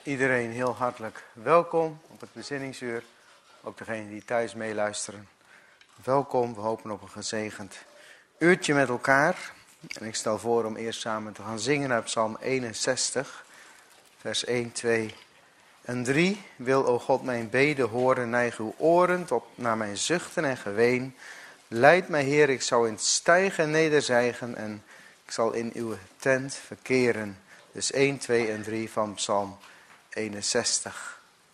Iedereen heel hartelijk welkom op het bezinningsuur. Ook degenen die thuis meeluisteren. Welkom, we hopen op een gezegend uurtje met elkaar. En ik stel voor om eerst samen te gaan zingen uit Psalm 61, vers 1, 2 en 3. Wil, o God, mijn beden horen, neig uw oren tot naar mijn zuchten en geween. Leid mij, Heer, ik zal in het stijgen en nederzijgen en ik zal in uw tent verkeren. Dus 1, 2 en 3 van Psalm 61.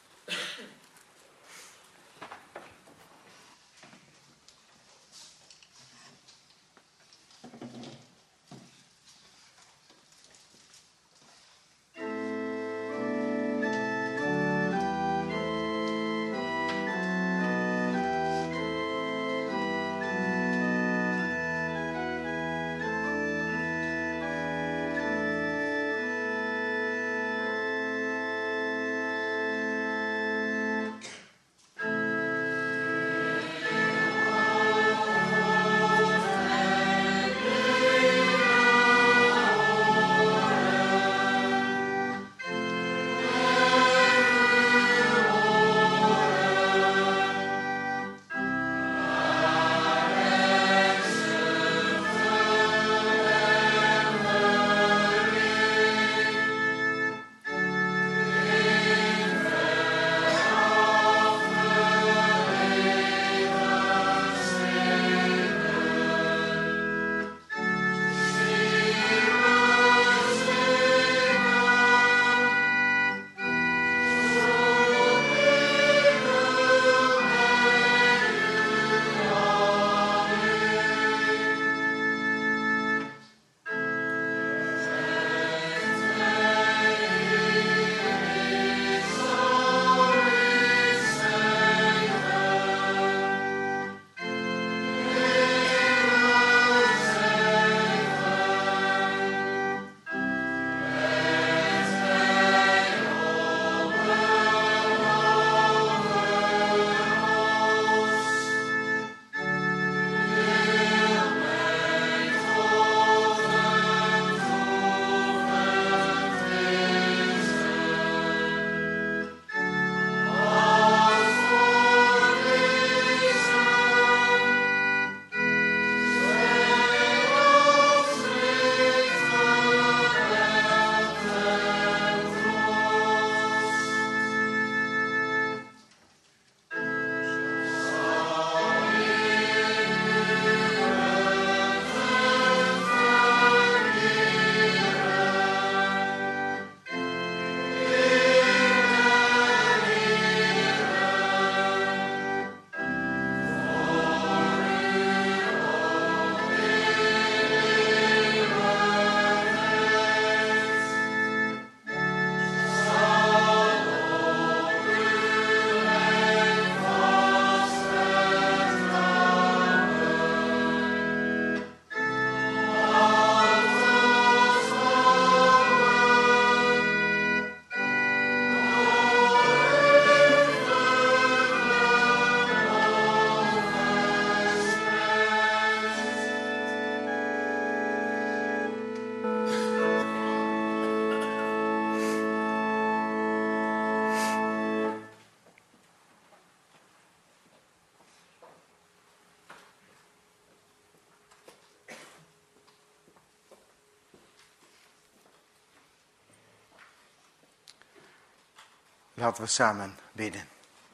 Laten we samen bidden.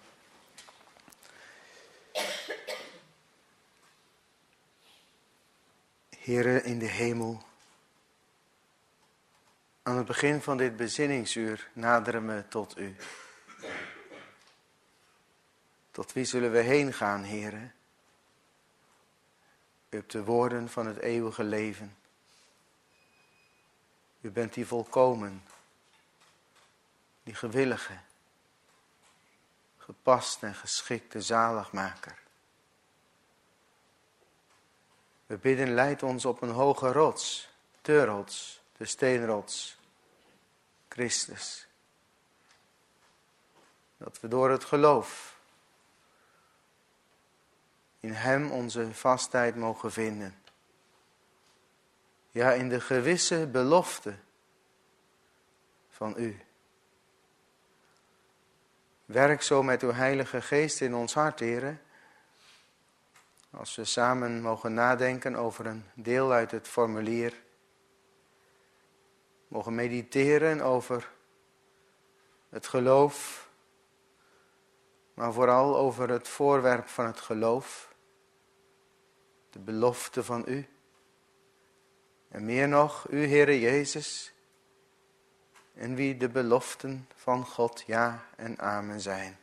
Heere in de hemel, aan het begin van dit bezinningsuur naderen we tot u. Tot wie zullen we heen gaan, Heere? U hebt de woorden van het eeuwige leven. U bent die volkomen, die gewillige, gepast en geschikte zaligmaker. We bidden, leid ons op een hoge rots, de steenrots, Christus. Dat we door het geloof in hem onze vastheid mogen vinden. Ja, in de gewisse belofte van u. Werk zo met uw Heilige Geest in ons hart, Heere. Als we samen mogen nadenken over een deel uit het formulier. Mogen mediteren over het geloof. Maar vooral over het voorwerp van het geloof. De belofte van u. En meer nog, u Heere Jezus. In wie de beloften van God ja en amen zijn.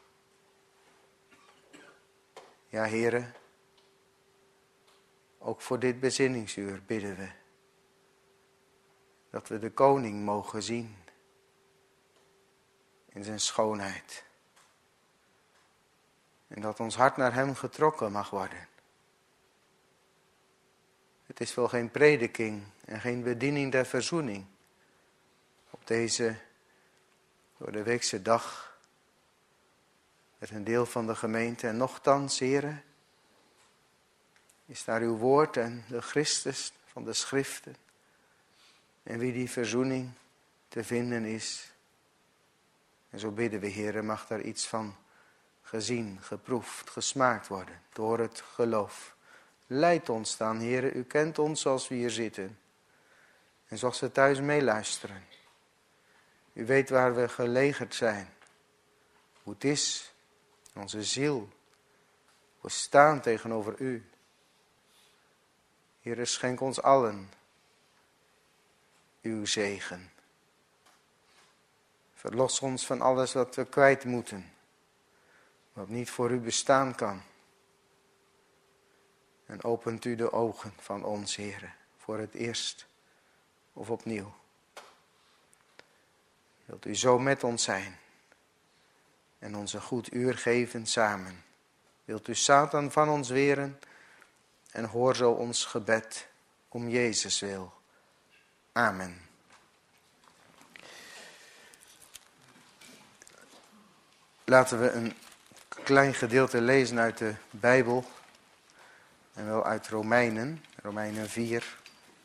Ja, Heere. Ook voor dit bezinningsuur bidden we. Dat we de koning mogen zien. In zijn schoonheid. En dat ons hart naar hem getrokken mag worden. Het is wel geen prediking en geen bediening der verzoening. Op deze door de weekse dag. Met een deel van de gemeente. En nochtans, Heere. Is daar uw woord en de Christus van de schriften. En wie die verzoening te vinden is. En zo bidden we, Heere, mag daar iets van gezien, geproefd, gesmaakt worden. Door het geloof. Leid ons dan, Heere. U kent ons zoals we hier zitten. En zoals we thuis meeluisteren. U weet waar we gelegerd zijn. Hoe het is. Onze ziel. We staan tegenover u. Heere, schenk ons allen uw zegen. Verlos ons van alles wat we kwijt moeten. Wat niet voor u bestaan kan. En opent u de ogen van ons, Heere, voor het eerst of opnieuw. Wilt u zo met ons zijn en ons een goed uur geven samen. Wilt u Satan van ons weren en hoor zo ons gebed om Jezus wil. Amen. Laten we een klein gedeelte lezen uit de Bijbel. En wel uit Romeinen, Romeinen 4.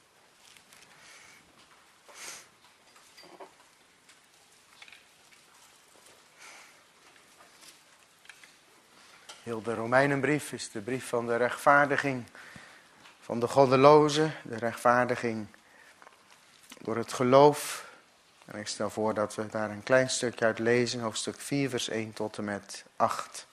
Heel de Romeinenbrief is de brief van de rechtvaardiging van de goddelozen. De rechtvaardiging door het geloof. En ik stel voor dat we daar een klein stukje uit lezen. Hoofdstuk 4 vers 1 tot en met 8.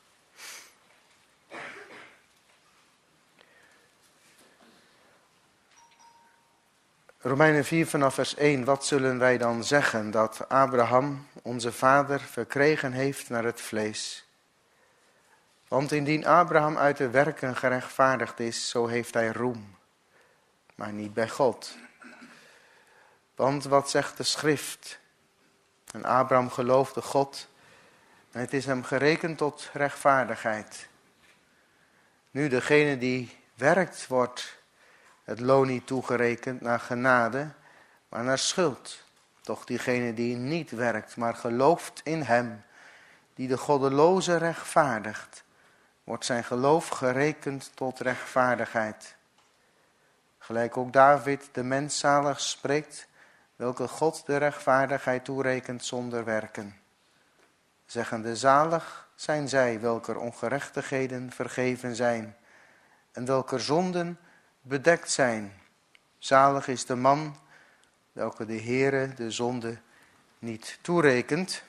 Romeinen 4 vanaf vers 1. Wat zullen wij dan zeggen dat Abraham, onze vader, verkregen heeft naar het vlees? Want indien Abraham uit de werken gerechtvaardigd is, zo heeft hij roem, maar niet bij God. Want wat zegt de schrift? En Abraham geloofde God en het is hem gerekend tot rechtvaardigheid. Nu degene die werkt wordt het loon niet toegerekend naar genade, maar naar schuld. Toch diegene die niet werkt, maar gelooft in hem, die de goddeloze rechtvaardigt, wordt zijn geloof gerekend tot rechtvaardigheid. Gelijk ook David de mens zalig spreekt, welke God de rechtvaardigheid toerekent zonder werken. Zeggende zalig zijn zij, welker ongerechtigheden vergeven zijn, en welker zonden bedekt zijn. Zalig is de man, welke de Heere de zonde niet toerekent.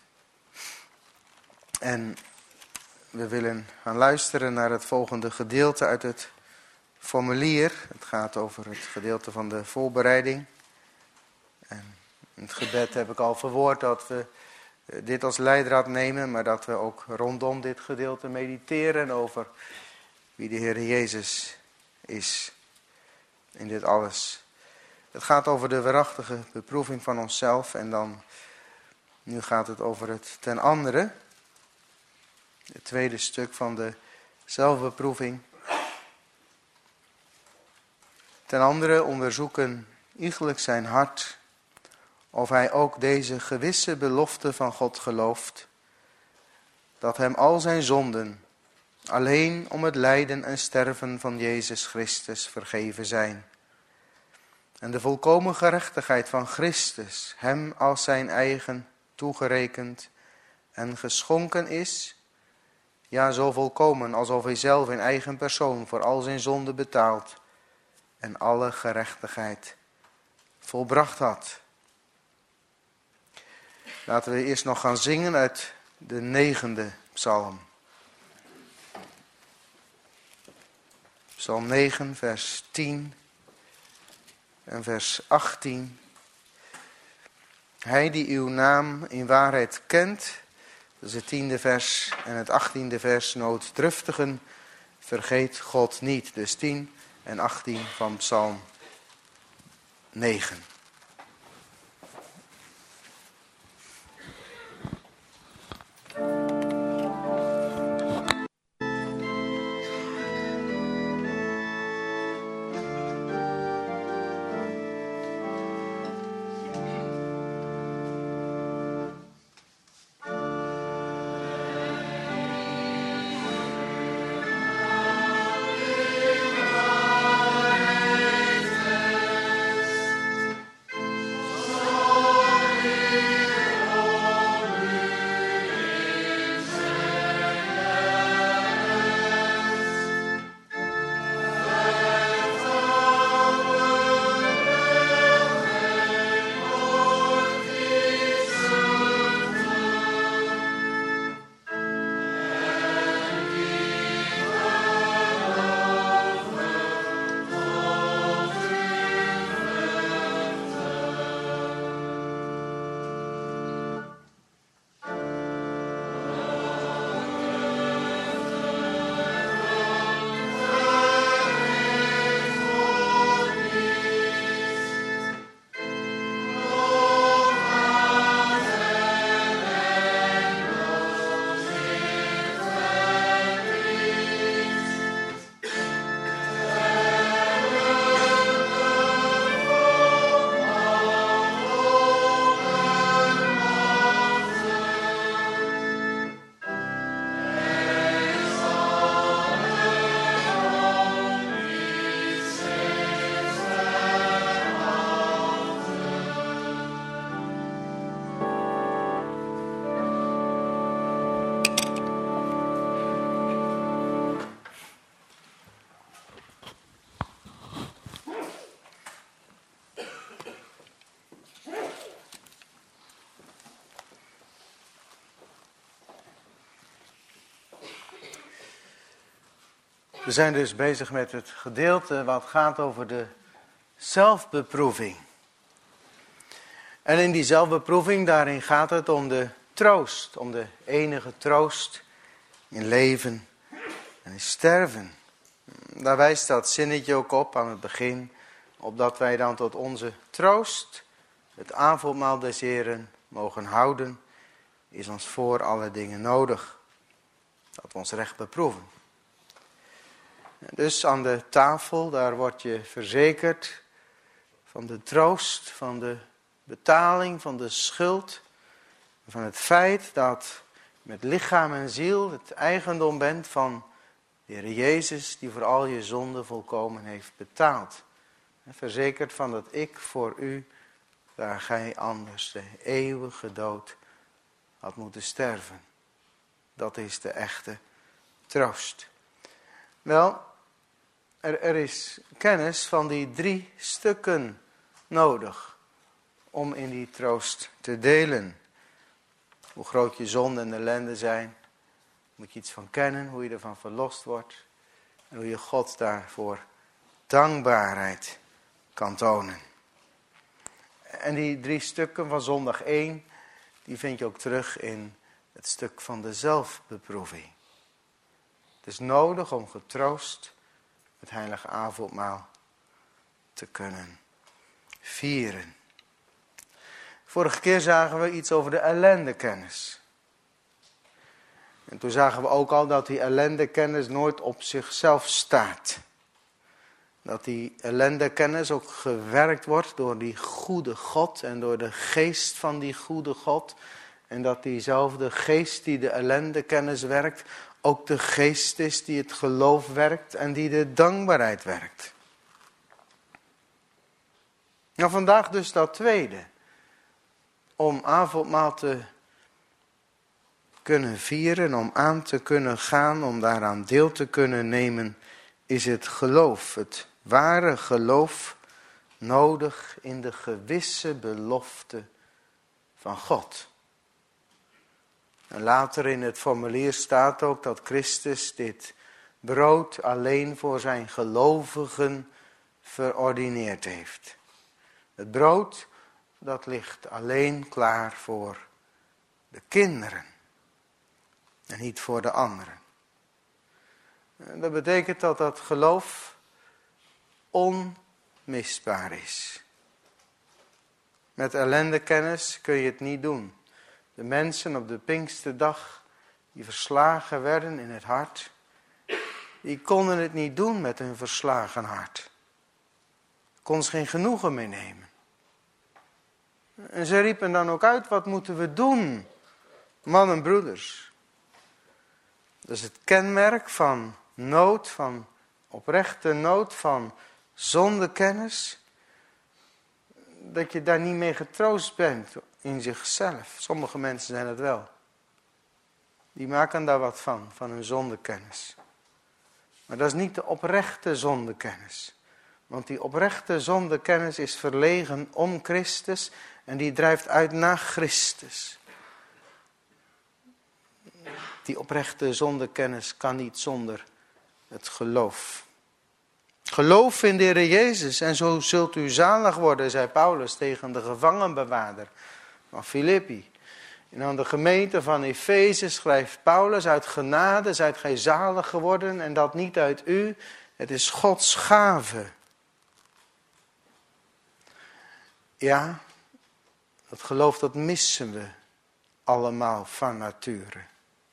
En we willen gaan luisteren naar het volgende gedeelte uit het formulier. Het gaat over het gedeelte van de voorbereiding. En in het gebed heb ik al verwoord dat we dit als leidraad nemen, maar dat we ook rondom dit gedeelte mediteren over wie de Heer Jezus is in dit alles. Het gaat over de waarachtige beproeving van onszelf en dan, nu gaat het over het ten andere. Het tweede stuk van de zelfbeproeving. Ten andere onderzoeken iegelijk zijn hart of hij ook deze gewisse belofte van God gelooft, dat hem al zijn zonden alleen om het lijden en sterven van Jezus Christus vergeven zijn. En de volkomen gerechtigheid van Christus hem als zijn eigen toegerekend en geschonken is, ja, zo volkomen alsof hij zelf in eigen persoon voor al zijn zonde betaald en alle gerechtigheid volbracht had. Laten we eerst nog gaan zingen uit de 9e psalm. Psalm 9, vers 10 en vers 18. Hij die uw naam in waarheid kent, dat is het 10e vers en het 18e vers, nooddruftigen, vergeet God niet. Dus 10 en 18 van Psalm 9. We zijn dus bezig met het gedeelte wat gaat over de zelfbeproeving. En in die zelfbeproeving, daarin gaat het om de troost, om de enige troost in leven en in sterven. Daar wijst dat zinnetje ook op aan het begin, opdat wij dan tot onze troost het avondmaal des Heren mogen houden, is ons voor alle dingen nodig. Dat we ons recht beproeven. Dus aan de tafel, daar word je verzekerd van de troost, van de betaling, van de schuld. Van het feit dat je met lichaam en ziel het eigendom bent van de Heer Jezus, die voor al je zonden volkomen heeft betaald. Verzekerd van dat ik voor u, daar gij anders de eeuwige dood had moeten sterven. Dat is de echte troost. Wel, er is kennis van die 3 stukken nodig om in die troost te delen. Hoe groot je zonde en ellende zijn, moet je iets van kennen, hoe je ervan verlost wordt en hoe je God daarvoor dankbaarheid kan tonen. En die 3 stukken van zondag 1, die vind je ook terug in het stuk van de zelfbeproeving. Het is nodig om getroost het heilige avondmaal te kunnen vieren. Vorige keer zagen we iets over de ellendekennis. En toen zagen we ook al dat die ellendekennis nooit op zichzelf staat. Dat die ellendekennis ook gewerkt wordt door die goede God en door de geest van die goede God. En dat diezelfde geest die de ellendekennis werkt, ook de geest is die het geloof werkt en die de dankbaarheid werkt. Nou, vandaag dus dat tweede. Om avondmaal te kunnen vieren, om aan te kunnen gaan, om daaraan deel te kunnen nemen, is het geloof, het ware geloof, nodig in de gewisse belofte van God. En later in het formulier staat ook dat Christus dit brood alleen voor zijn gelovigen verordineerd heeft. Het brood, dat ligt alleen klaar voor de kinderen en niet voor de anderen. En dat betekent dat dat geloof onmisbaar is. Met ellendekennis kun je het niet doen. De mensen op de Pinksterdag die verslagen werden in het hart, die konden het niet doen met hun verslagen hart. Kon ze geen genoegen mee nemen. En ze riepen dan ook uit, wat moeten we doen, mannen en broeders? Dat is het kenmerk van nood, van oprechte nood, van zondekennis. Dat je daar niet mee getroost bent in zichzelf. Sommige mensen zijn het wel. Die maken daar wat van hun zondekennis. Maar dat is niet de oprechte zondekennis. Want die oprechte zondekennis is verlegen om Christus en die drijft uit naar Christus. Die oprechte zondekennis kan niet zonder het geloof. Geloof in de Heer Jezus en zo zult u zalig worden, zei Paulus tegen de gevangenbewaarder van Filippi. En aan de gemeente van Efeze schrijft Paulus, uit genade zijt gij zalig geworden en dat niet uit u, het is Gods gave. Ja, dat geloof dat missen we allemaal van nature.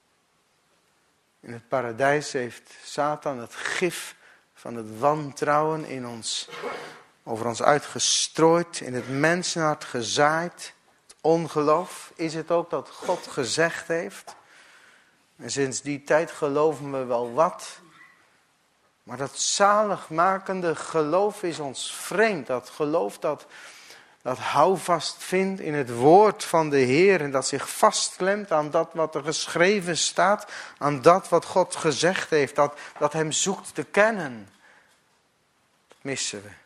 In het paradijs heeft Satan het gif van het wantrouwen over ons uitgestrooid, in het mensenhart gezaaid. Het ongeloof is het ook dat God gezegd heeft. En sinds die tijd geloven we wel wat. Maar dat zaligmakende geloof is ons vreemd. Dat geloof dat houvast vindt in het woord van de Heer. En dat zich vastklemt aan dat wat er geschreven staat. Aan dat wat God gezegd heeft. Dat hem zoekt te kennen. Dat missen we.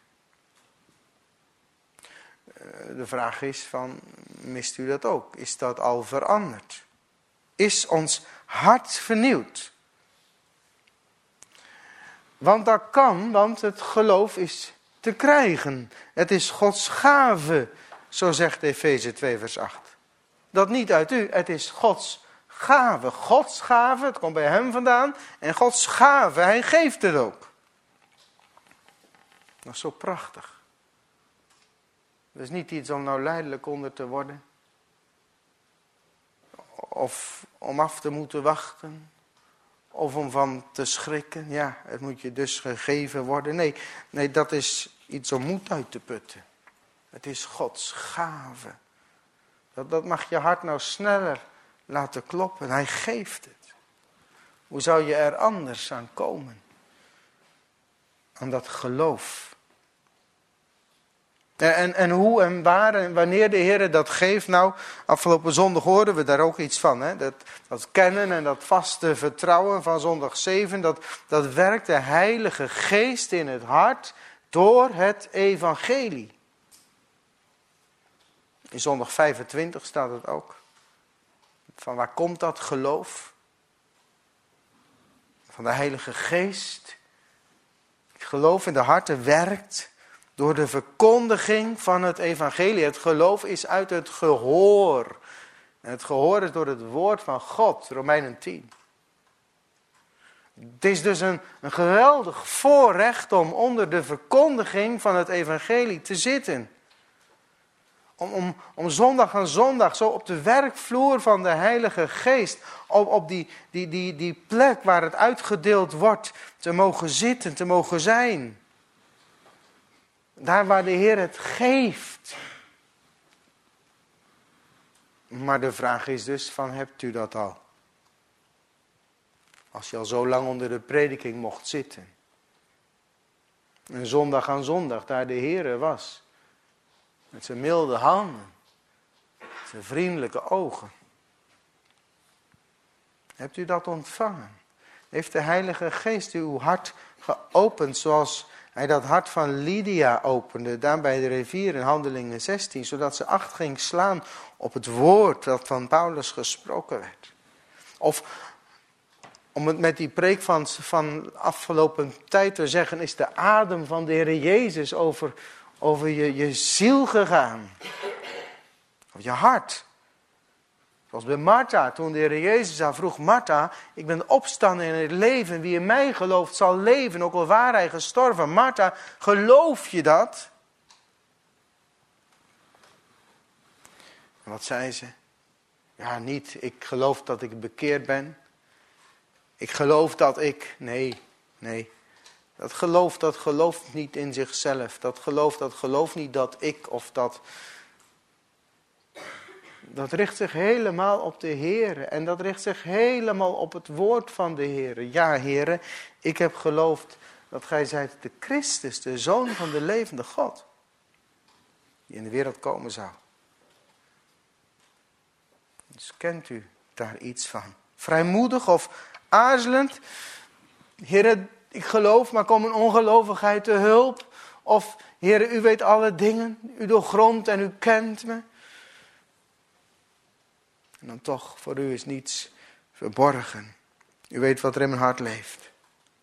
De vraag is mist u dat ook? Is dat al veranderd? Is ons hart vernieuwd? Want dat kan, want het geloof is te krijgen. Het is Gods gave, zo zegt Efeze 2 vers 8. Dat niet uit u, het is Gods gave. Gods gave, het komt bij hem vandaan. En Gods gave, hij geeft het ook. Dat is zo prachtig. Dat is niet iets om nou lijdelijk onder te worden. Of om af te moeten wachten. Of om van te schrikken. Ja, het moet je dus gegeven worden. Nee, dat is iets om moed uit te putten. Het is Gods gave. Dat mag je hart nou sneller laten kloppen. Hij geeft het. Hoe zou je er anders aan komen? Aan dat geloof. En hoe en waar en wanneer de Heer dat geeft. Nou, afgelopen zondag hoorden we daar ook iets van. Hè? Dat kennen en dat vaste vertrouwen van zondag 7. Dat werkt de Heilige Geest in het hart door het evangelie. In zondag 25 staat het ook. Van waar komt dat geloof? Van de Heilige Geest. Het geloof in de harten werkt door de verkondiging van het evangelie. Het geloof is uit het gehoor. En het gehoor is door het woord van God, Romeinen 10. Het is dus een geweldig voorrecht om onder de verkondiging van het evangelie te zitten. Om zondag aan zondag zo op de werkvloer van de Heilige Geest, op die plek waar het uitgedeeld wordt, te mogen zitten, te mogen zijn. Daar waar de Heer het geeft. Maar de vraag is dus hebt u dat al? Als je al zo lang onder de prediking mocht zitten. En zondag aan zondag daar de Heer was. Met zijn milde handen. Zijn vriendelijke ogen. Hebt u dat ontvangen? Heeft de Heilige Geest uw hart geopend zoals hij dat hart van Lydia opende, daar bij de rivier in Handelingen 16, zodat ze acht ging slaan op het woord dat van Paulus gesproken werd? Of om het met die preek van afgelopen tijd te zeggen, is de adem van de Heer Jezus over je ziel gegaan. Of je hart. Zoals bij Martha, toen de Heer Jezus haar vroeg, Martha, ik ben opstaan in het leven. Wie in mij gelooft zal leven, ook al waar hij gestorven. Martha, geloof je dat? En wat zei ze? Ja, niet. Ik geloof dat ik bekeerd ben. Ik geloof dat ik... Nee. Dat gelooft niet in zichzelf. Dat gelooft niet dat ik of dat... Dat richt zich helemaal op de Heer. En dat richt zich helemaal op het woord van de Heer. Ja, Heer, ik heb geloofd dat gij zijt de Christus, de Zoon van de levende God. Die in de wereld komen zou. Dus kent u daar iets van? Vrijmoedig of aarzelend? Heer, ik geloof, maar kom een ongelovigheid te hulp. Of, Heer, u weet alle dingen. U doorgrondt en u kent me. En dan toch, voor u is niets verborgen. U weet wat er in mijn hart leeft.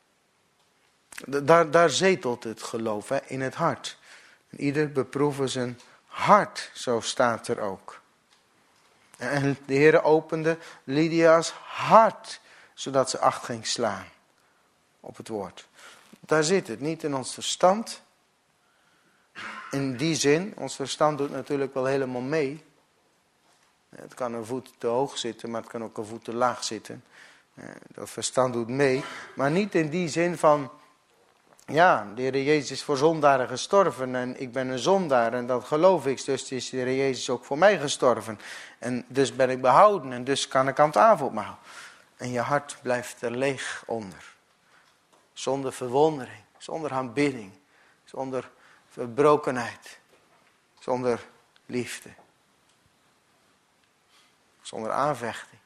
Daar zetelt het geloof, hè, in het hart. En ieder beproeven zijn hart, zo staat er ook. En de Heer opende Lydia's hart, zodat ze acht ging slaan op het woord. Daar zit het, niet in ons verstand. In die zin, ons verstand doet natuurlijk wel helemaal mee. Het kan een voet te hoog zitten, maar het kan ook een voet te laag zitten. Dat verstand doet mee. Maar niet in die zin van... Ja, de Heer Jezus is voor zondaren gestorven en ik ben een zondaar en dat geloof ik. Dus is de Heer Jezus ook voor mij gestorven. En dus ben ik behouden en dus kan ik aan het avondmaal. En je hart blijft er leeg onder. Zonder verwondering, zonder aanbidding, zonder verbrokenheid, zonder liefde. Zonder aanvechting.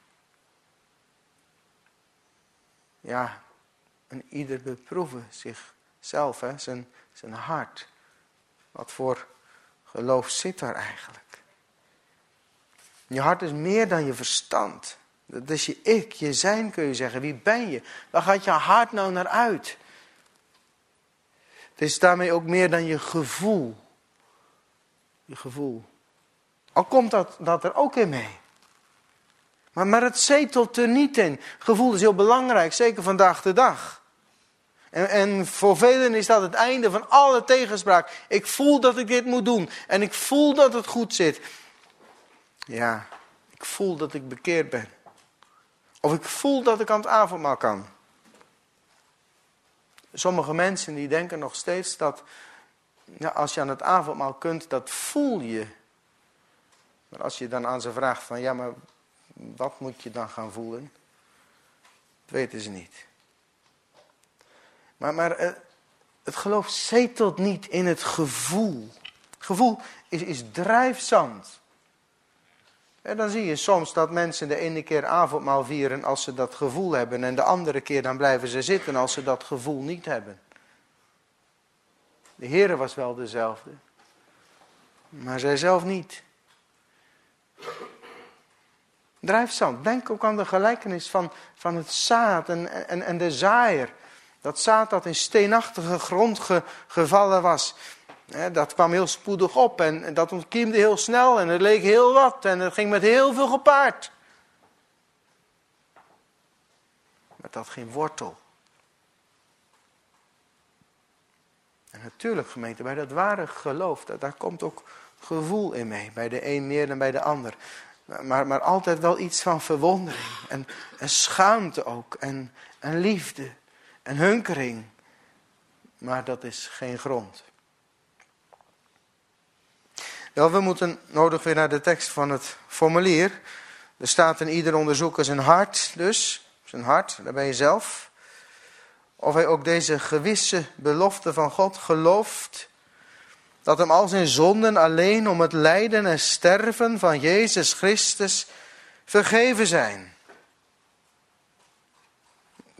Ja, en ieder beproeven zichzelf, hè, zijn hart. Wat voor geloof zit daar eigenlijk? Je hart is meer dan je verstand. Dat is je ik, je zijn kun je zeggen. Wie ben je? Waar gaat je hart nou naar uit? Het is daarmee ook meer dan je gevoel. Je gevoel. Al komt dat er ook in mee. Maar het zetelt er niet in. Gevoel is heel belangrijk, zeker vandaag de dag. En voor velen is dat het einde van alle tegenspraak. Ik voel dat ik dit moet doen. En ik voel dat het goed zit. Ja, ik voel dat ik bekeerd ben. Of ik voel dat ik aan het avondmaal kan. Sommige mensen die denken nog steeds dat... Ja, als je aan het avondmaal kunt, dat voel je. Maar als je dan aan ze vraagt van... Ja, maar wat moet je dan gaan voelen? Dat weten ze niet. Maar het geloof zetelt niet in het gevoel. Gevoel is drijfzand. En dan zie je soms dat mensen de ene keer avondmaal vieren als ze dat gevoel hebben. En de andere keer dan blijven ze zitten als ze dat gevoel niet hebben. De Heere was wel dezelfde. Maar zij zelf niet. Drijfzand. Denk ook aan de gelijkenis van het zaad en de zaaier. Dat zaad dat in steenachtige grond gevallen was. Dat kwam heel spoedig op en dat ontkiemde heel snel en het leek heel wat. En het ging met heel veel gepaard. Maar dat geen wortel. En natuurlijk gemeente, bij dat ware geloof, daar komt ook gevoel in mee. Bij de een meer dan bij de ander. Maar altijd wel iets van verwondering. En schaamte ook. En liefde. En hunkering. Maar dat is geen grond. Wel, we moeten nodig weer naar de tekst van het formulier. Er staat in ieder onderzoeker zijn hart dus. Zijn hart, daar ben je zelf. Of hij ook deze gewisse belofte van God gelooft. Dat hem al zijn zonden alleen om het lijden en sterven van Jezus Christus vergeven zijn.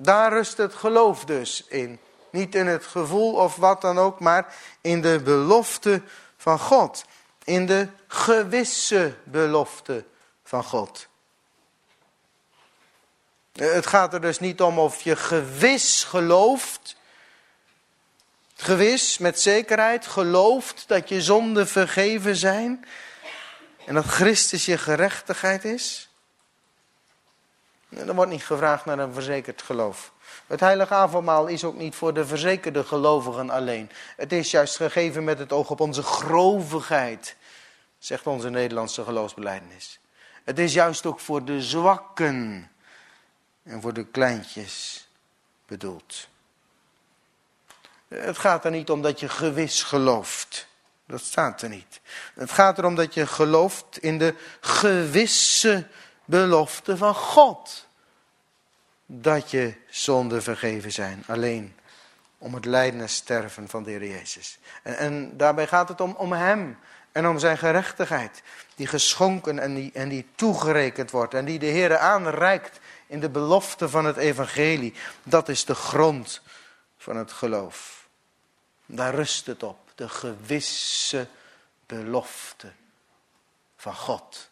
Daar rust het geloof dus in. Niet in het gevoel of wat dan ook, maar in de belofte van God. In de gewisse belofte van God. Het gaat er dus niet om of je gewis gelooft. Gewis, met zekerheid, gelooft dat je zonden vergeven zijn. En dat Christus je gerechtigheid is. Er wordt niet gevraagd naar een verzekerd geloof. Het heilige avondmaal is ook niet voor de verzekerde gelovigen alleen. Het is juist gegeven met het oog op onze grovigheid, zegt onze Nederlandse geloofsbelijdenis. Het is juist ook voor de zwakken en voor de kleintjes bedoeld. Het gaat er niet om dat je gewis gelooft. Dat staat er niet. Het gaat erom dat je gelooft in de gewisse belofte van God. Dat je zonden vergeven zijn. Alleen om het lijden en sterven van de Heer Jezus. En daarbij gaat het om hem. En om zijn gerechtigheid. Die geschonken en die toegerekend wordt. En die de Heer aanreikt in de belofte van het evangelie. Dat is de grond van het geloof. Daar rust het op. De gewisse belofte van God.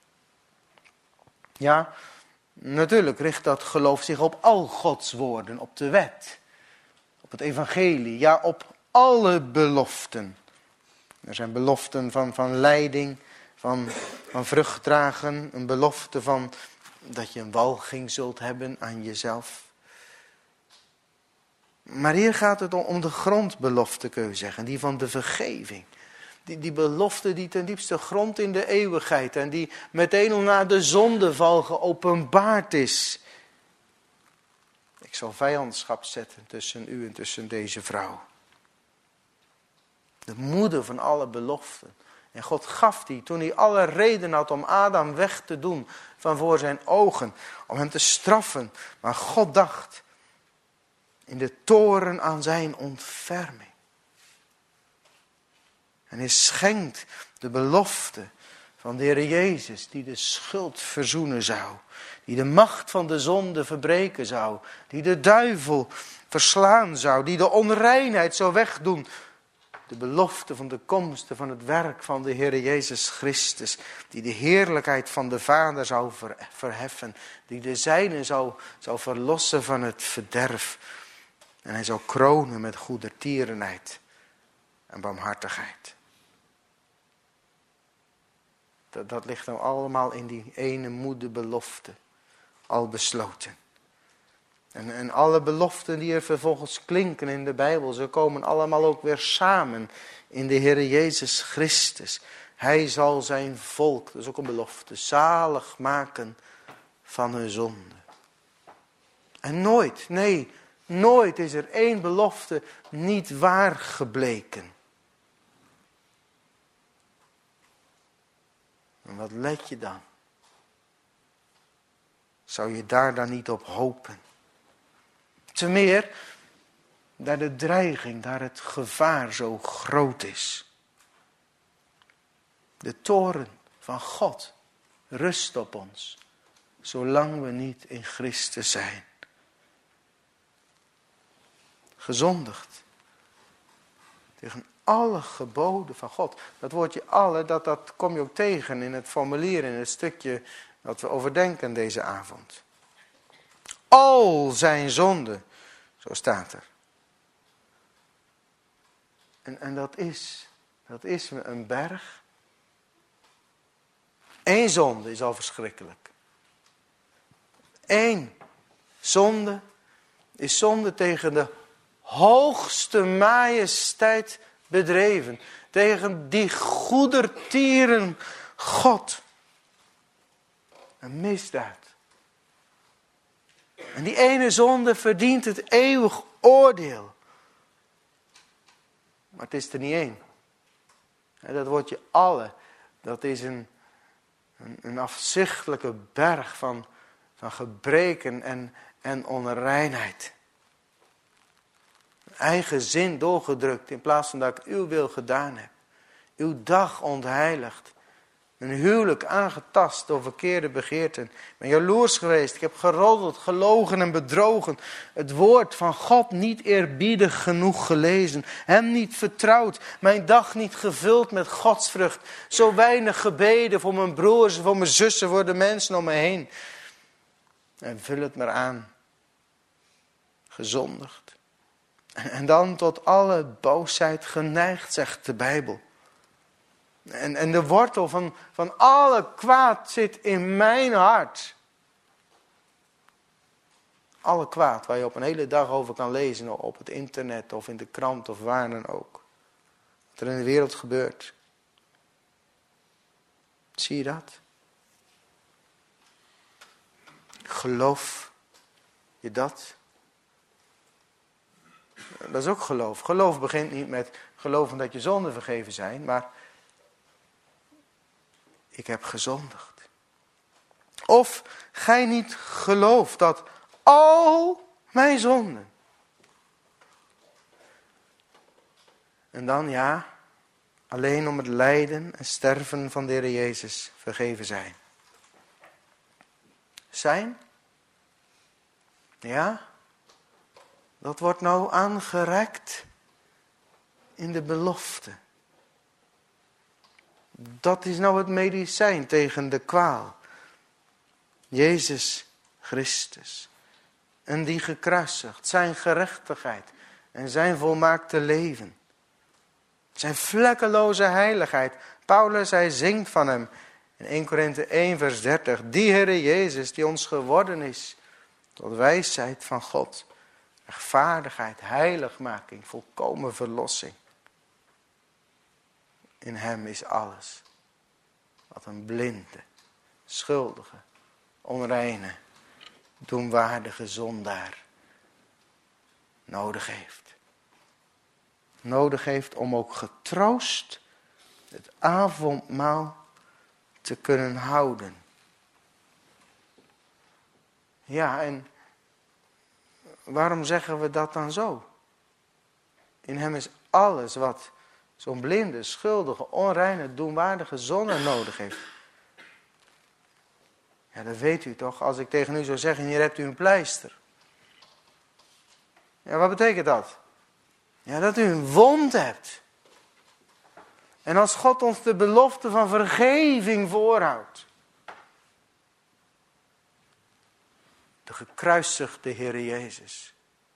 Ja, natuurlijk richt dat geloof zich op al Gods woorden. Op de wet. Op het evangelie. Ja, op alle beloften. Er zijn beloften van leiding. Van vrucht dragen. Een belofte van dat je een walging zult hebben aan jezelf. Maar hier gaat het om de grondbelofte, kun je zeggen. Die van de vergeving. Die belofte die ten diepste grond in de eeuwigheid. En die meteen al na de zondeval geopenbaard is. Ik zal vijandschap zetten tussen u en tussen deze vrouw. De moeder van alle beloften. En God gaf die toen hij alle reden had om Adam weg te doen van voor zijn ogen. Om hem te straffen. Maar God dacht in de toorn aan zijn ontferming. En hij schenkt de belofte van de Heer Jezus die de schuld verzoenen zou. Die de macht van de zonde verbreken zou. Die de duivel verslaan zou. Die de onreinheid zou wegdoen. De belofte van de komsten van het werk van de Heer Jezus Christus. Die de heerlijkheid van de Vader zou verheffen. Die de zijnen zou verlossen van het verderf. En hij zou kronen met goedertierenheid en barmhartigheid. Dat ligt nou allemaal in die ene moederbelofte. Al besloten. En alle beloften die er vervolgens klinken in de Bijbel. Ze komen allemaal ook weer samen in de Heer Jezus Christus. Hij zal zijn volk, dat is ook een belofte, zalig maken van hun zonde. En nooit is er één belofte niet waar gebleken. En wat let je dan? Zou je daar dan niet op hopen? Te meer, daar de dreiging, daar het gevaar zo groot is. De toorn van God rust op ons, zolang we niet in Christus zijn. Gezondigd. Tegen alle geboden van God. Dat woordje alle, dat kom je ook tegen in het formulier, in het stukje dat we overdenken deze avond. Al zijn zonden, zo staat er. En dat is een berg. Eén zonde is al verschrikkelijk. Eén zonde is zonde tegen de hoogste majesteit bedreven. Tegen die goedertieren God. Een misdaad. En die ene zonde verdient het eeuwig oordeel. Maar het is er niet één. Dat woordje alle, dat is een afzichtelijke berg van gebreken en onreinheid. Eigen zin doorgedrukt in plaats van dat ik uw wil gedaan heb. Uw dag ontheiligd Mijn huwelijk aangetast door verkeerde begeerten. Ik ben jaloers geweest. Ik heb geroddeld, gelogen en bedrogen. Het woord van God niet eerbiedig genoeg gelezen. Hem niet vertrouwd. Mijn dag niet gevuld met godsvrucht. Zo weinig gebeden voor mijn broers, voor mijn zussen, voor de mensen om me heen. En vul het maar aan. Gezondigd. En dan tot alle boosheid geneigd, zegt de Bijbel. En de wortel van alle kwaad zit in mijn hart. Alle kwaad waar je op een hele dag over kan lezen. Op het internet of in de krant of waar dan ook. Wat er in de wereld gebeurt. Zie je dat? Geloof je dat? Dat is ook geloof. Geloof begint niet met geloven dat je zonden vergeven zijn, maar ik heb gezondigd. Of gij niet gelooft dat al mijn zonden. En dan ja, alleen om het lijden en sterven van de Heer Jezus vergeven zijn. Zijn? Ja, dat wordt nou aangereikt in de belofte. Dat is nou het medicijn tegen de kwaal. Jezus Christus. En die gekruisigd, zijn gerechtigheid en zijn volmaakte leven. Zijn vlekkeloze heiligheid. Paulus, hij zingt van hem in 1 Korinthe 1 vers 30. Die Heere Jezus die ons geworden is tot wijsheid van God. Rechtvaardigheid, heiligmaking, volkomen verlossing. In hem is alles wat een blinde, schuldige, onreine, doemwaardige zondaar nodig heeft. Nodig heeft om ook getroost het avondmaal te kunnen houden. Ja, en waarom zeggen we dat dan zo? In hem is alles wat zo'n blinde, schuldige, onreine, doemwaardige zondaar nodig heeft. Ja, dat weet u toch, als ik tegen u zou zeggen, hier hebt u een pleister. Ja, wat betekent dat? Ja, dat u een wond hebt. En als God ons de belofte van vergeving voorhoudt. De gekruisigde Heer Jezus.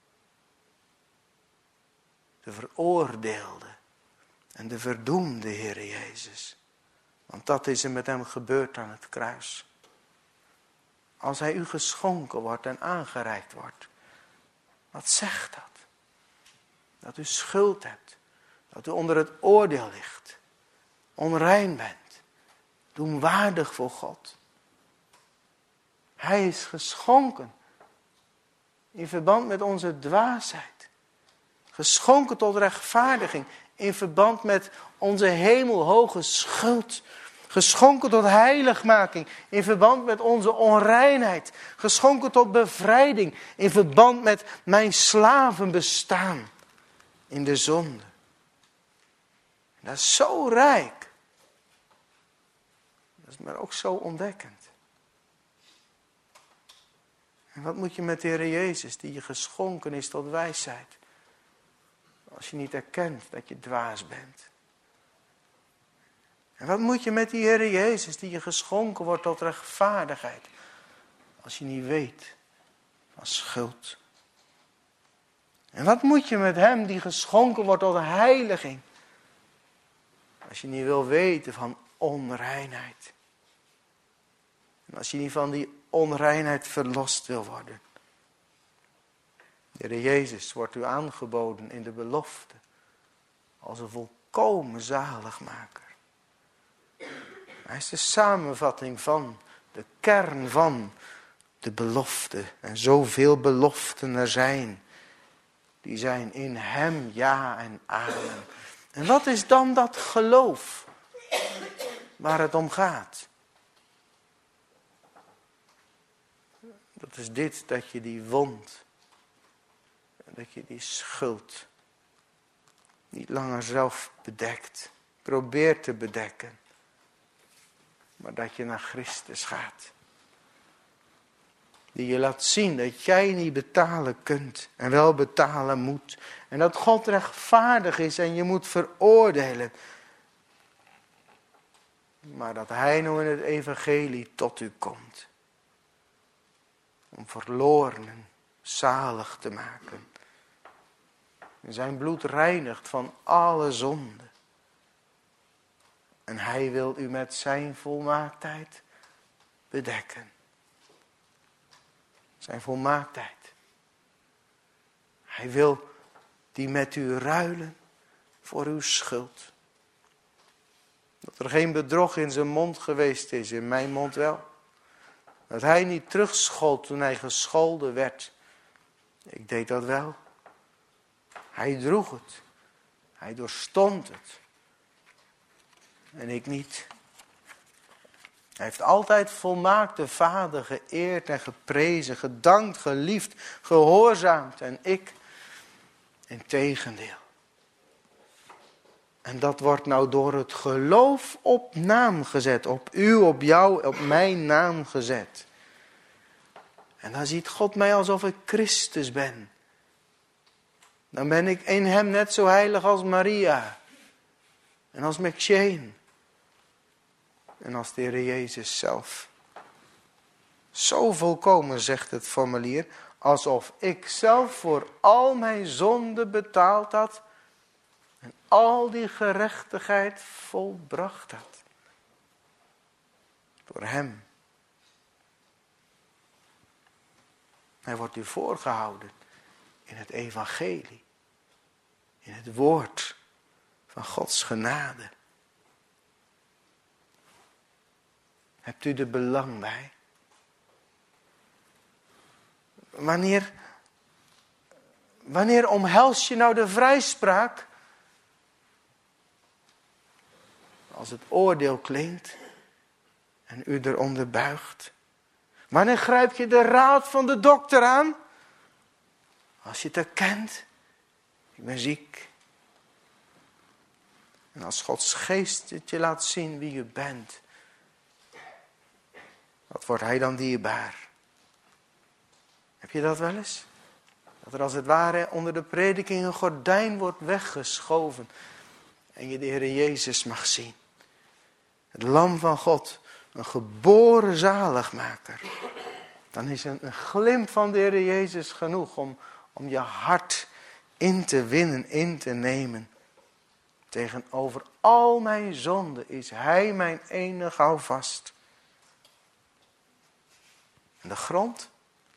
De veroordeelde en de verdoemde Heer Jezus. Want dat is er met hem gebeurd aan het kruis. Als hij u geschonken wordt en aangereikt wordt. Wat zegt dat? Dat u schuld hebt. Dat u onder het oordeel ligt. Onrein bent. Doemwaardig voor God. Hij is geschonken. In verband met onze dwaasheid. Geschonken tot rechtvaardiging. In verband met onze hemelhoge schuld. Geschonken tot heiligmaking. In verband met onze onreinheid. Geschonken tot bevrijding. In verband met mijn slavenbestaan. In de zonde. Dat is zo rijk. Dat is maar ook zo ontdekkend. En wat moet je met de Heer Jezus die je geschonken is tot wijsheid? Als je niet erkent dat je dwaas bent. En wat moet je met die Heer Jezus die je geschonken wordt tot rechtvaardigheid? Als je niet weet van schuld. En wat moet je met hem die geschonken wordt tot heiliging? Als je niet wil weten van onreinheid. En als je niet van die onreinheid verlost wil worden. De Heer Jezus wordt u aangeboden in de belofte. Als een volkomen zaligmaker. Hij is de samenvatting van, de kern van de belofte. En zoveel beloften er zijn. Die zijn in hem ja en amen. En wat is dan dat geloof waar het om gaat? Dat is dit, dat je die wond, dat je die schuld niet langer zelf bedekt, probeert te bedekken. maar dat je naar Christus gaat. Die je laat zien dat jij niet betalen kunt en wel betalen moet. En dat God rechtvaardig is en je moet veroordelen. Maar dat hij nou in het evangelie tot u komt. Om verlorenen zalig te maken. En zijn bloed reinigt van alle zonde. En hij wil u met zijn volmaaktheid bedekken. Zijn volmaaktheid. Hij wil die met u ruilen voor uw schuld. Dat er geen bedrog in zijn mond geweest is, in mijn mond wel. Dat hij niet terugschold toen hij gescholden werd. Ik deed dat wel. Hij droeg het. Hij doorstond het. En ik niet. Hij heeft altijd volmaakt de Vader geëerd en geprezen, gedankt, geliefd, gehoorzaamd. En ik, integendeel. En dat wordt nou door het geloof op naam gezet. Op u, op jou, op mijn naam gezet. En dan ziet God mij alsof ik Christus ben. Dan ben ik in hem net zo heilig als Maria. En als McShane. En als de Heer Jezus zelf. Zo volkomen, zegt het formulier, alsof ik zelf voor al mijn zonden betaald had. En al die gerechtigheid volbracht had. Door hem. Hij wordt u voorgehouden in het evangelie. In het woord van Gods genade. Hebt u er belang bij? Wanneer omhels je nou de vrijspraak? Als het oordeel klinkt en u eronder buigt. Wanneer grijp je de raad van de dokter aan? Als je het erkent. Ik ben ziek. En als Gods geest het je laat zien wie je bent. Wat wordt hij dan dierbaar? Heb je dat wel eens? Dat er als het ware onder de prediking een gordijn wordt weggeschoven. En je de Heer Jezus mag zien. Het lam van God. Een geboren zaligmaker. Dan is een glimp van de Heer Jezus genoeg om je hart in te winnen, in te nemen. Tegenover al mijn zonden is hij mijn enig houvast. En de grond?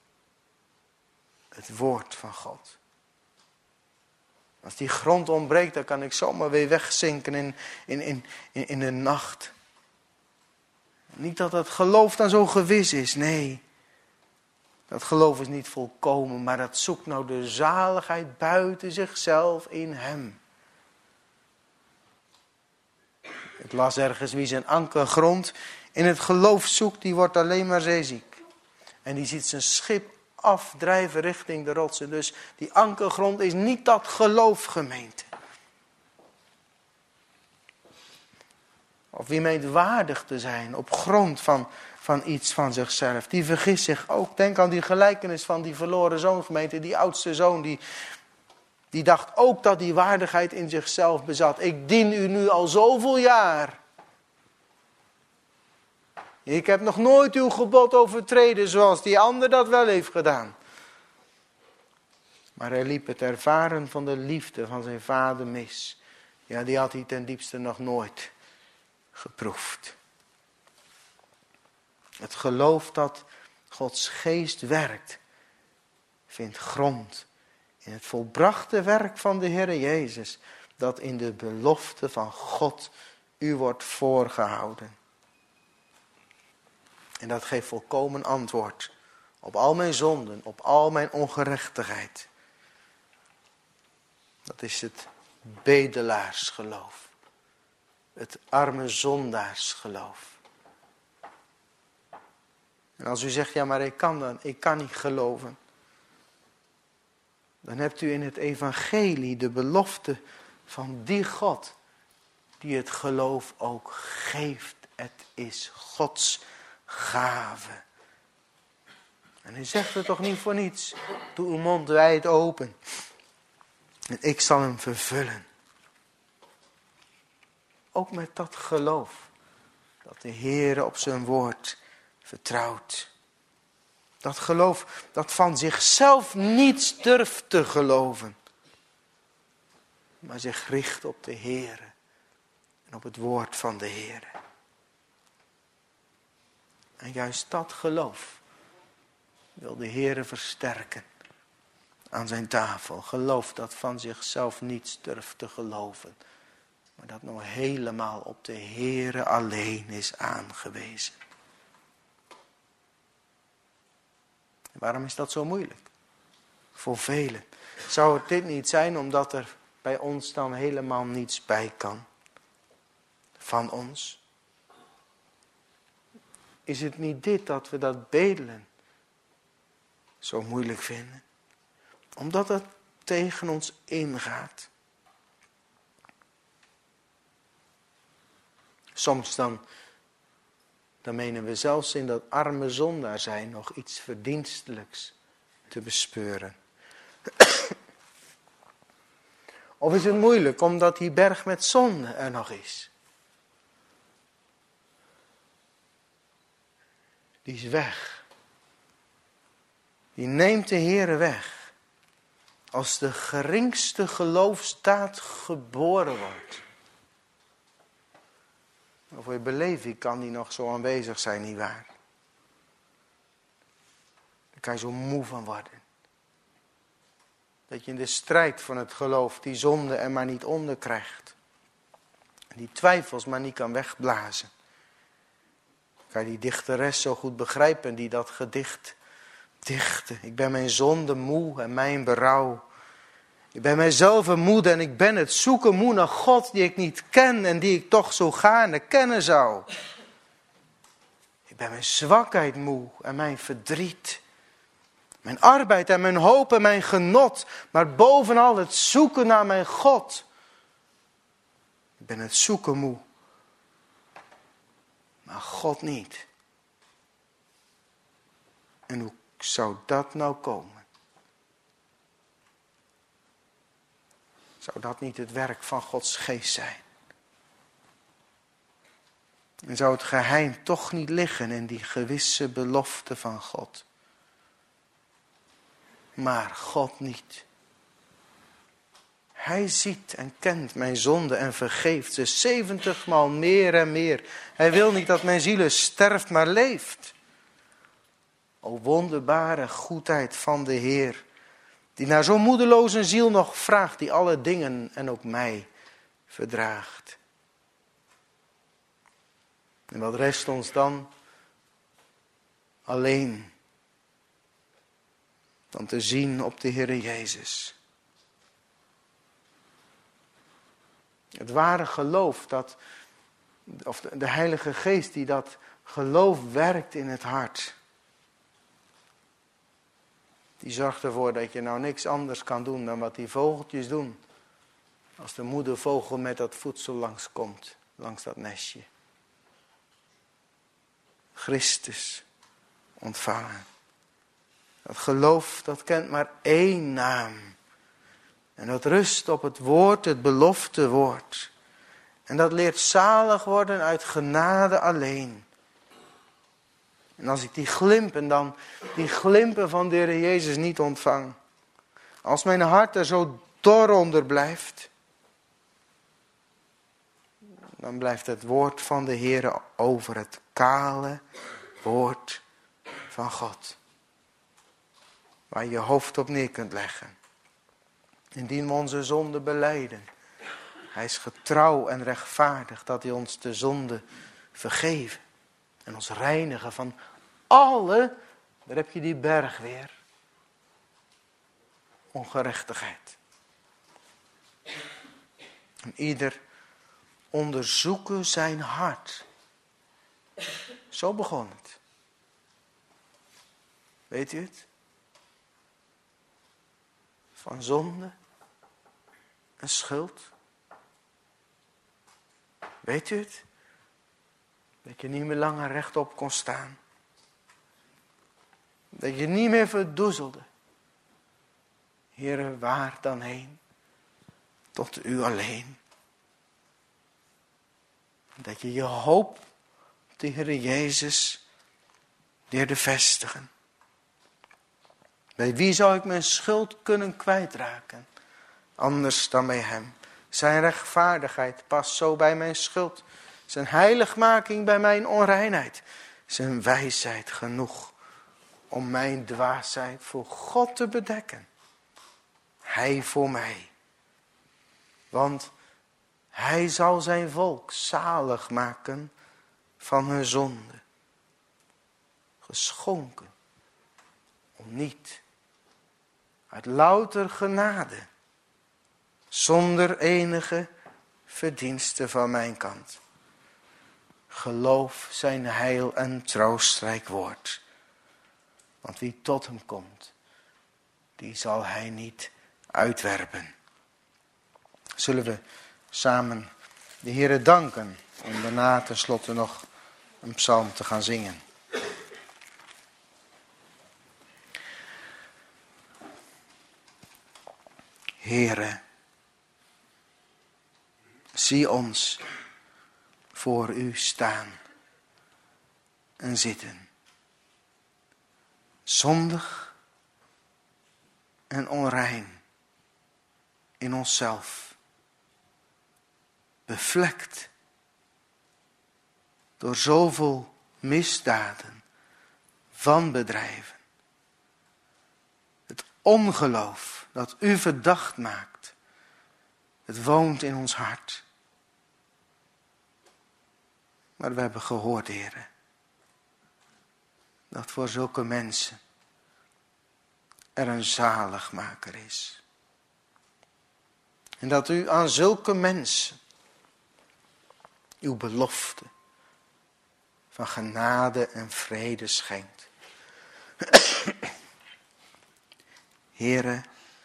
Het woord van God. Als die grond ontbreekt, dan kan ik zomaar weer wegzinken in de nacht. Niet dat het geloof dan zo gewis is, nee. Dat geloof is niet volkomen, maar dat zoekt nou de zaligheid buiten zichzelf in hem. Ik las ergens wie zijn ankergrond in het geloof zoekt, die wordt alleen maar zeeziek. En die ziet zijn schip afdrijven richting de rotsen. Dus die ankergrond is niet dat geloof, gemeente. Of wie meent waardig te zijn op grond van iets van zichzelf. Die vergist zich ook. Denk aan die gelijkenis van die verloren zoon, gemeente. Die oudste zoon die dacht ook dat die waardigheid in zichzelf bezat. Ik dien u nu al zoveel jaar. Ik heb nog nooit uw gebod overtreden zoals die ander dat wel heeft gedaan. Maar hij liep het ervaren van de liefde van zijn vader mis. Ja, die had hij ten diepste nog nooit geproefd. Het geloof dat Gods geest werkt, vindt grond in het volbrachte werk van de Heer Jezus, dat in de belofte van God u wordt voorgehouden. En dat geeft volkomen antwoord op al mijn zonden, op al mijn ongerechtigheid. Dat is het bedelaarsgeloof. Het arme zondaarsgeloof. En als u zegt, ja maar ik kan niet geloven. Dan hebt u in het evangelie de belofte van die God die het geloof ook geeft Het is Gods gave. En hij zegt het toch niet voor niets. Doe uw mond wijd open. En ik zal hem vervullen. Ook met dat geloof. Dat de Heer op zijn woord vertrouwt. Dat geloof dat van zichzelf niets durft te geloven. Maar zich richt op de Heer. En op het woord van de Heer. En juist dat geloof wil de Heer versterken aan zijn tafel. Geloof dat van zichzelf niets durft te geloven. Maar dat nou helemaal op de Heer alleen is aangewezen. En waarom is dat zo moeilijk? Voor velen. Zou het dit niet zijn omdat er bij ons dan helemaal niets bij kan? Van ons? Is het niet dit dat we dat bedelen zo moeilijk vinden? Omdat het tegen ons ingaat. Soms dan menen we zelfs in dat arme zondaar zijn nog iets verdienstelijks te bespeuren. Of is het moeilijk omdat die berg met zonde er nog is? Die is weg. Die neemt de Heere weg. Als de geringste geloofsdaad geboren wordt. Of voor je beleving kan die nog zo aanwezig zijn, nietwaar? Daar kan je zo moe van worden. Dat je in de strijd van het geloof die zonde er maar niet onder krijgt. En die twijfels maar niet kan wegblazen. Kan je die dichteres zo goed begrijpen die dat gedicht dichtte. Ik ben mijn zonde moe en mijn berouw. Ik ben mijzelf moe en ik ben het zoeken moe naar God die ik niet ken en die ik toch zo gaarne kennen zou. Ik ben mijn zwakheid moe en mijn verdriet. Mijn arbeid en mijn hoop en mijn genot. Maar bovenal het zoeken naar mijn God. Ik ben het zoeken moe. Maar God niet. En hoe zou dat nou komen? Zou dat niet het werk van Gods geest zijn? En zou het geheim toch niet liggen in die gewisse belofte van God? Maar God niet. Hij ziet en kent mijn zonde en vergeeft ze 70 maal meer en meer. Hij wil niet dat mijn ziel sterft, maar leeft. O wonderbare goedheid van de Heer. Die naar zo'n moedeloze ziel nog vraagt, die alle dingen en ook mij verdraagt. En wat rest ons dan? Alleen dan te zien op de Heere Jezus. Het ware geloof, of de Heilige Geest die dat geloof werkt in het hart. Die zorgt ervoor dat je nou niks anders kan doen dan wat die vogeltjes doen. Als de moedervogel met dat voedsel langskomt, langs dat nestje. Christus ontvangen. Dat geloof, dat kent maar één naam. En dat rust op het woord, het belofte woord. En dat leert zalig worden uit genade alleen. En als ik die glimpen van de Heer Jezus niet ontvang. Als mijn hart er zo dor onder blijft. Dan blijft het woord van de Heer over het kale woord van God. Waar je je hoofd op neer kunt leggen. Indien we onze zonde belijden. Hij is getrouw en rechtvaardig dat hij ons de zonde vergeven. En ons reinigen van alle, daar heb je die berg weer. Ongerechtigheid. En ieder onderzoeken zijn hart. Zo begon het. Weet u het? Van zonde en schuld. Weet u het? Dat je niet meer langer rechtop kon staan. Dat je niet meer verdoezelde. Heere, waar dan heen? Tot u alleen. Dat je je hoop op de Heere Jezus leerde vestigen. Bij wie zou ik mijn schuld kunnen kwijtraken? Anders dan bij hem. Zijn rechtvaardigheid past zo bij mijn schuld. Zijn heiligmaking bij mijn onreinheid. Zijn wijsheid genoeg om mijn dwaasheid voor God te bedekken. Hij voor mij. Want hij zal zijn volk zalig maken van hun zonde. Geschonken. Om niet. Uit louter genade. Zonder enige verdienste van mijn kant. Geloof zijn heil en troostrijk woord. Want wie tot hem komt, die zal hij niet uitwerpen. Zullen we samen de Heere danken om daarna tenslotte nog een psalm te gaan zingen. Heere, zie ons voor u staan en zitten. Zondig en onrein in onszelf. Bevlekt door zoveel misdaden, wanbedrijven. Het ongeloof dat u verdacht maakt, het woont in ons hart. Maar we hebben gehoord, Heere, dat voor zulke mensen er een zaligmaker is. En dat u aan zulke mensen uw belofte van genade en vrede schenkt. Heere,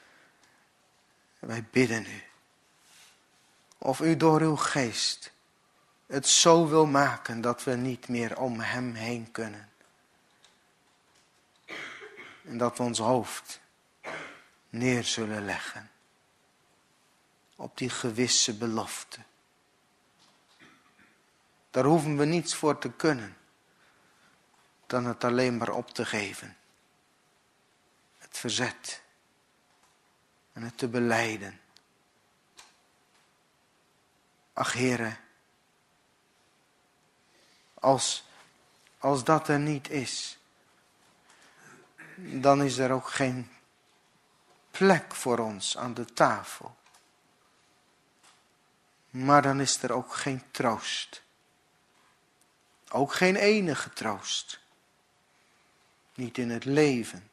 wij bidden u, of u door uw geest het zo wil maken dat we niet meer om hem heen kunnen. En dat we ons hoofd neer zullen leggen op die gewisse belofte. Daar hoeven we niets voor te kunnen dan het alleen maar op te geven. Het verzet en het te belijden. Ach Heere, als dat er niet is, dan is er ook geen plek voor ons aan de tafel. Maar dan is er ook geen troost. Ook geen enige troost. Niet in het leven.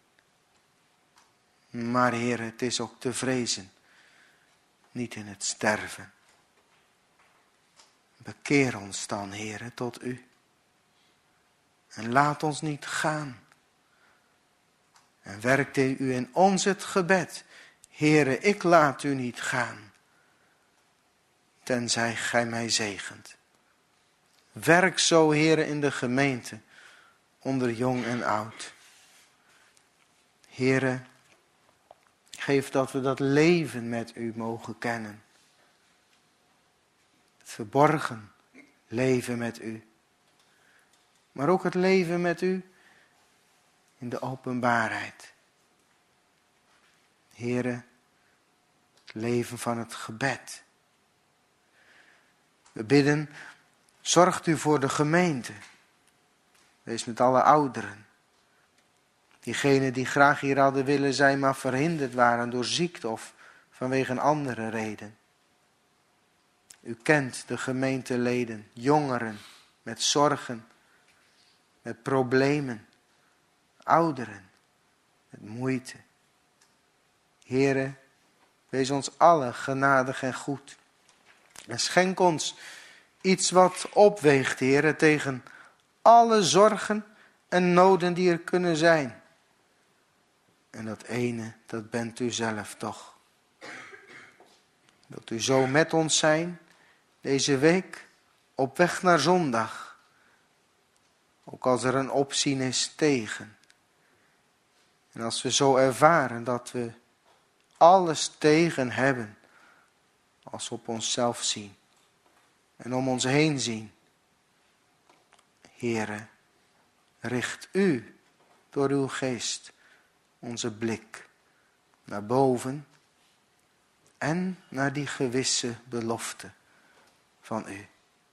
Maar Heer, het is ook te vrezen. Niet in het sterven. Bekeer ons dan, Heer, tot u. En laat ons niet gaan. En werkte u in ons het gebed. Heere, ik laat u niet gaan. Tenzij gij mij zegent. Werk zo, Heere, in de gemeente. Onder jong en oud. Heere, geef dat we dat leven met u mogen kennen. Het verborgen leven met u. Maar ook het leven met u in de openbaarheid. Heere, het leven van het gebed. We bidden, zorgt u voor de gemeente. Wees met alle ouderen. Diegenen die graag hier hadden willen zijn, maar verhinderd waren door ziekte of vanwege een andere reden. U kent de gemeenteleden, jongeren met zorgen, met problemen, ouderen met moeite. Heere, wees ons allen genadig en goed. En schenk ons iets wat opweegt, Heere, tegen alle zorgen en noden die er kunnen zijn. En dat ene, dat bent u zelf toch. Wilt u zo met ons zijn, deze week, op weg naar zondag. Ook als er een opzien is tegen. En als we zo ervaren dat we alles tegen hebben. Als we op onszelf zien. En om ons heen zien. Heere, richt u door uw geest onze blik naar boven. En naar die gewisse belofte van u.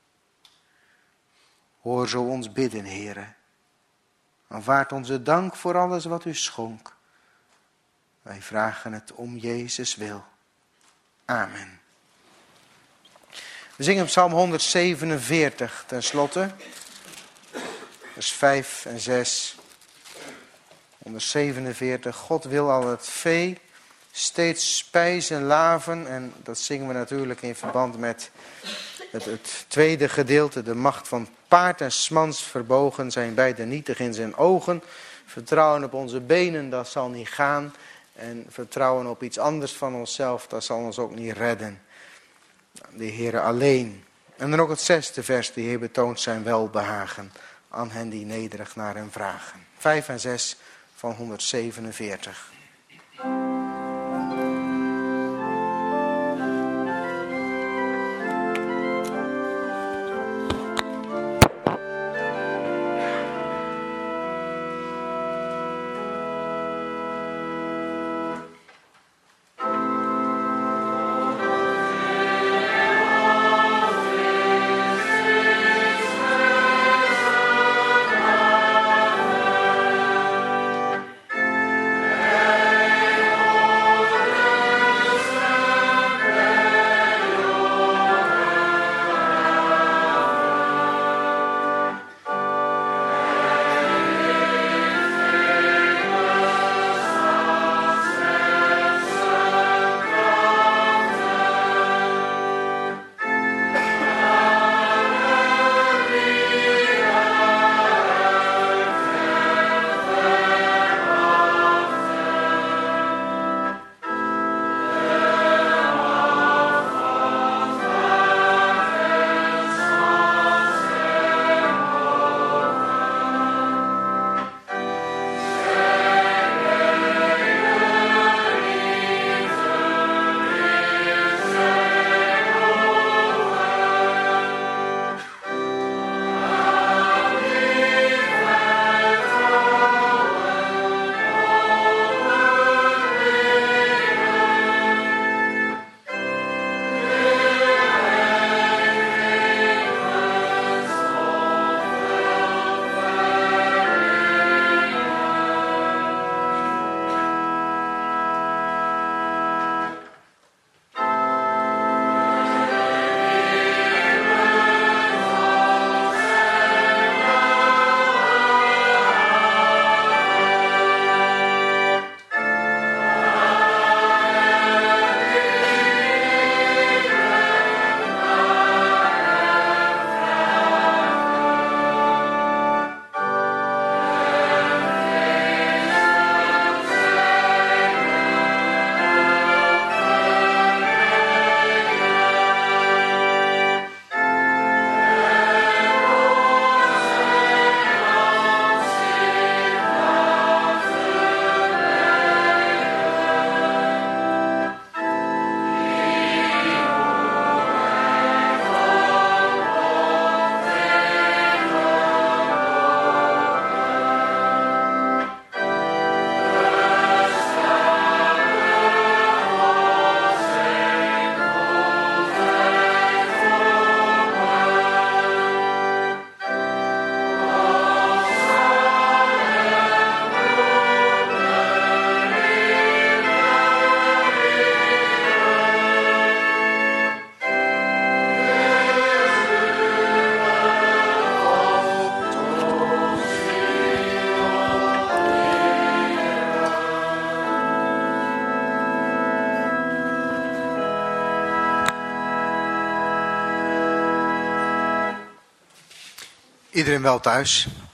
Hoor zo ons bidden, Heere. Aanvaard onze dank voor alles wat u schonk. Wij vragen het om Jezus wil. Amen. We zingen Psalm 147 ten slotte. Vers 5 en 6. 147. God wil al het vee steeds spijzen, laven. En dat zingen we natuurlijk in verband met het tweede gedeelte. De macht van paard en smans verbogen zijn beide nietig in zijn ogen. Vertrouwen op onze benen, dat zal niet gaan. En vertrouwen op iets anders van onszelf, dat zal ons ook niet redden. De Heere alleen. En dan ook het 6e vers, de Heer betoont zijn welbehagen aan hen die nederig naar hem vragen. 5 en 6 van 147. Iedereen wel thuis?